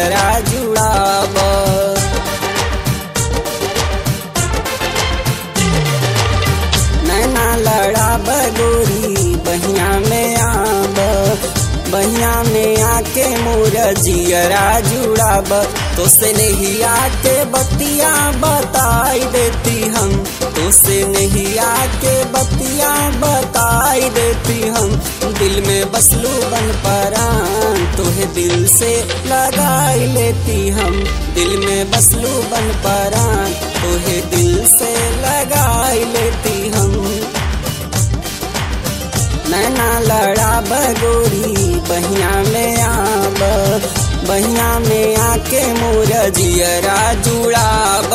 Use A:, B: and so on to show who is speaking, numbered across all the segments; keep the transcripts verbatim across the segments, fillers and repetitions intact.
A: जियरा जुड़ाब। नैना लड़ाब गोरी बहिया में आब, बहिया में आके मोर जियरा जुड़ाब। तो से नहीं आके बतिया बताई देती हम, तो से नहीं आके बतिया बताई देती हम। दिल में बसलू बन परान तोहे दिल से लगाई लेती हम, दिल में बसलू बन परान तोहे दिल से लगाई लेती हम। नैना लड़ाब गोरी बहिया में आब, बहिया में आके मोर जियरा जुड़ाब।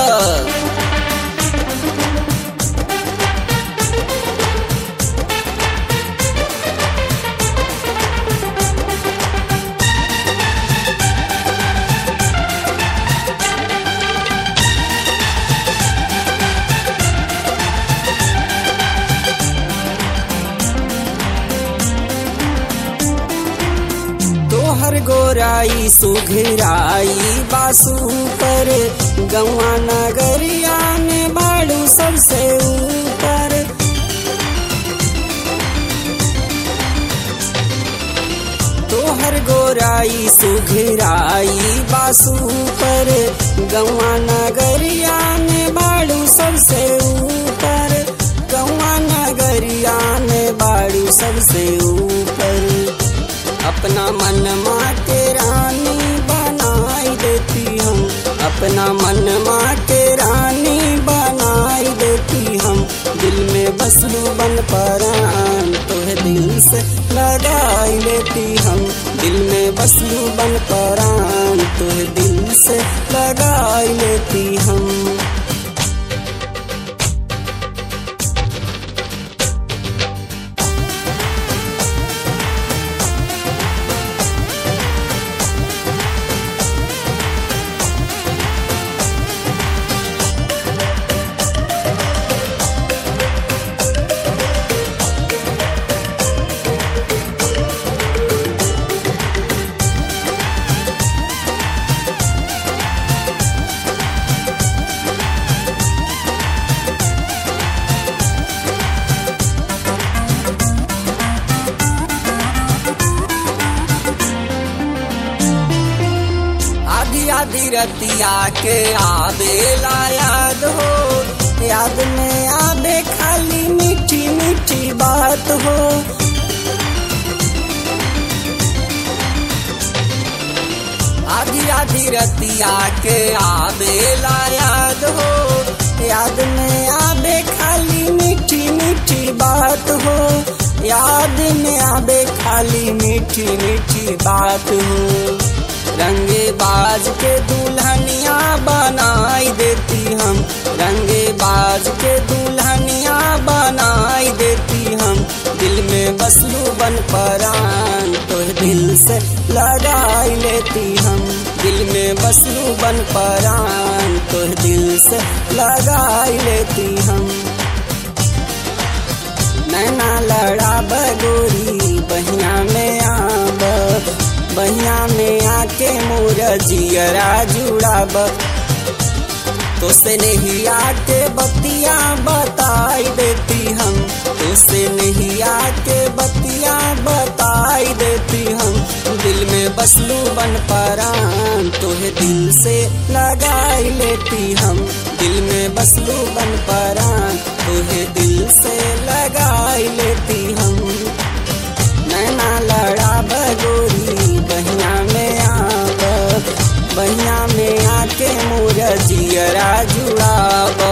A: तोहर गोराई सुघराई बासु पर, गौआ नगरिया में बाड़ू सबसे ऊपर। तोहर गोराई सुघराई बासु पर, गौआ नगरिया में बाड़ू सबसे ऊपर। गौआ नगरिया में बाड़ू सबसे ऊपर। अपना मन माँ के रानी बनाई देती हम, अपना मन माँ के रानी बनाई देती हम। दिल में बसलू बन परान तोहे दिल से लगाई लेती हम, दिल में बसलू बन परान तोहे दिल से लगाई लेती हम। आधी रतिया के आवेला याद हो, याद में आवे खाली मीठी मीठी बात हो। आधी आधी रतिया के आवेला याद हो, याद में आवे खाली मीठी मीठी बात हो। याद में आवे खाली मीठी मीठी बात हो। रंगे बाज के दुल्हनिया बनाई देती हम, रंगे बाज के दुल्हनिया बनाई देती हम। दिल में बसलू बन परान तोहे दिल से लगाई लेती हम, दिल में बसलू बन परान तोहे दिल से लगाई लेती हम। नैना लड़ाब गोरी बहिया में आब, बहिया में आके मोर जियरा जुड़ाब। तो से नहीं आके बतिया बताई देती हम, तो से नहीं आके बतिया बताई देती हम। दिल में बसलू बन परान तोहे दिल से लगाई लेती हम, दिल में बसलू बन परान तोहे दिल से लगाई लेती हम। नैना लड़ाब गोरी बहिया में आब, बहिया में आके मोर जियरा जुड़ाब।